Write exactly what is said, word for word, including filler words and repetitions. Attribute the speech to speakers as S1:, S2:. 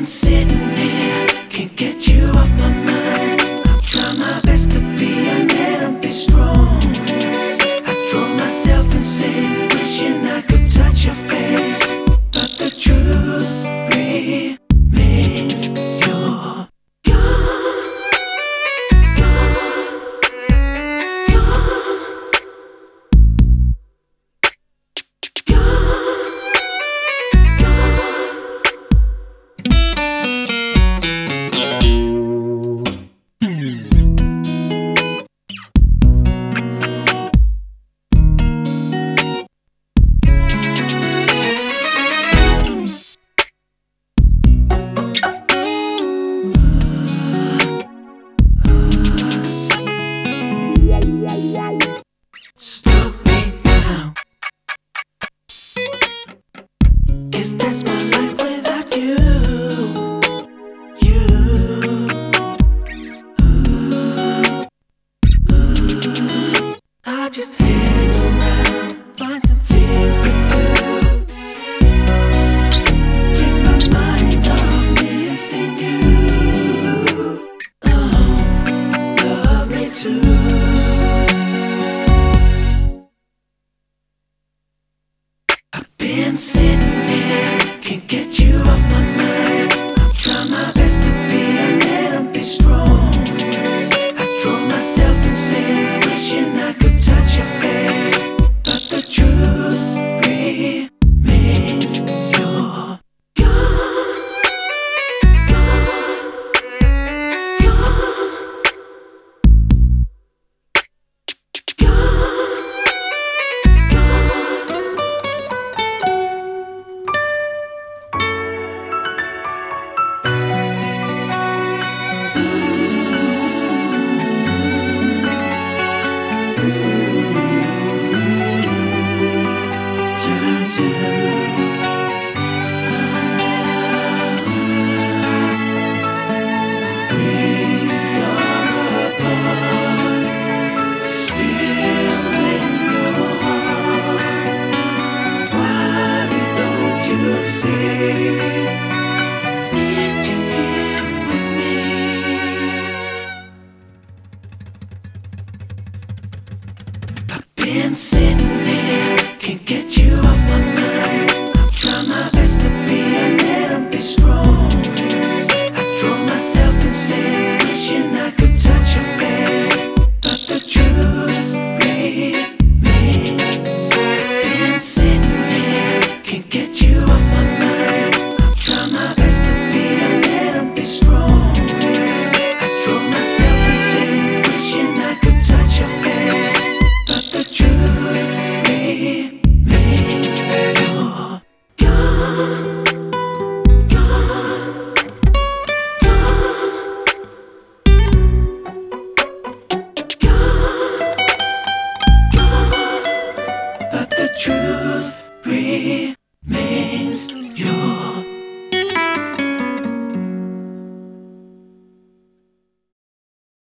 S1: been sitting here, can't get you off my mind. I'll try my best to be a man and be strong. I drove myself insane, wishing I could touch your face, but the truth remains you're, you're, slow me down. Guess that's my life without you. You. I just hang around, find some things to do. Take my mind off missing you. Oh, love me too. Been sitting here, can't get you off my mind. I'll try my best to be a man and be strong. I drove myself insane, wishing I could touch your face, but the truth remains you're, you're, turn to we are apart, still in your heart. Why don't you see if you're here with me? I've been sitting here, can't get you